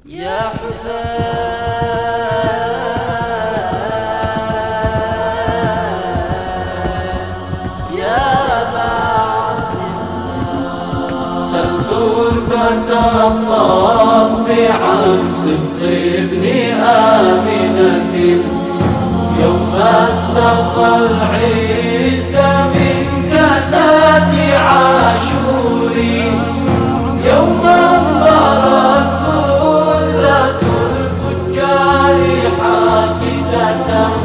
يا حسين يا أبا عبد الله، سل تربة الطف عن سبط ابن آمنة يوم استخل عيسى من كاسات عاشور، يوم انظرت ثلة الفجار حاقدة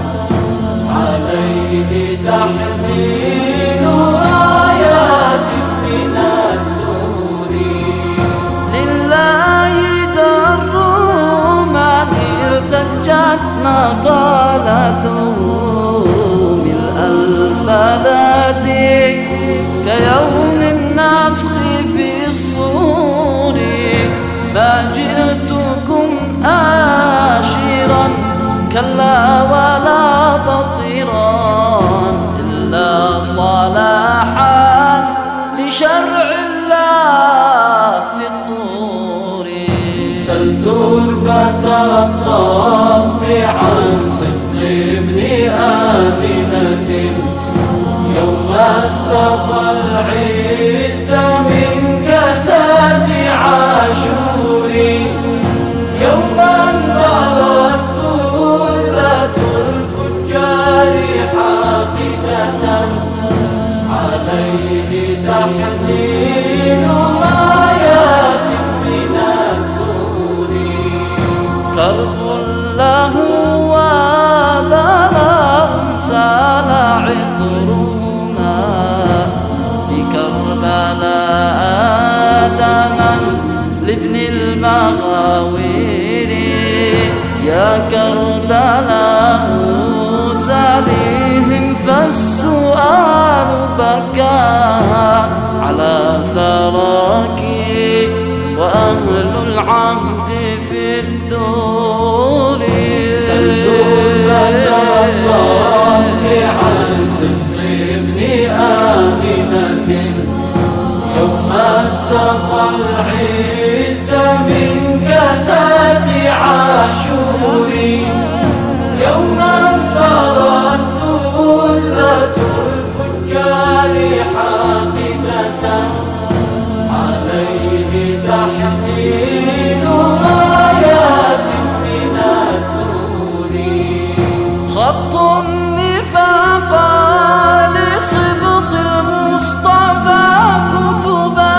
عليه تحميل رايات من السور. لله در من ارتجت مقالته ملء الفلات كيوم النفخ في الصور. ما جئتكم آشرا كلا ولا بطرا إلا صلاحا لشرع الله في الطور. سل تربة الطف عن سبط ابن آمنة يوم استخل عيسى من كاسات عاشور، يوم انظرت ثلة الفجار حاقدة عليه تحميل رايات من السور. كرب له وبلاء سال عطرهما في كربلاء آدما لابن المغاوير. يا كربلاء ساليهم فالسؤال بكى على ثراك وأهل العهد في الدور. سل تربة الطف عن سبط ابن آمنة يوم استخل عيسى من كاسات عاشور، يوم انظرت ثلة الفجار حاقدة عليه تحميل رايات من السور. خط النفاق لصبط المصطفى كتبا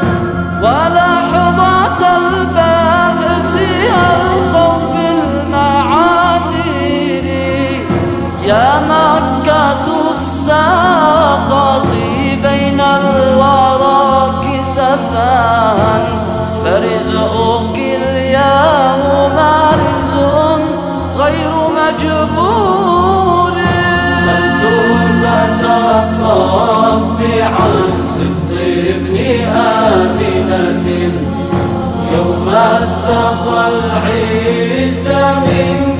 ولحظات البأس ألقوا بالمعاذير. يا مكة الساقط بين الورى كسفا فرزقك اليوم رزق غير مجبور. سل تربة الطف عن سبط ابن آمنة يوم استخل عيسى من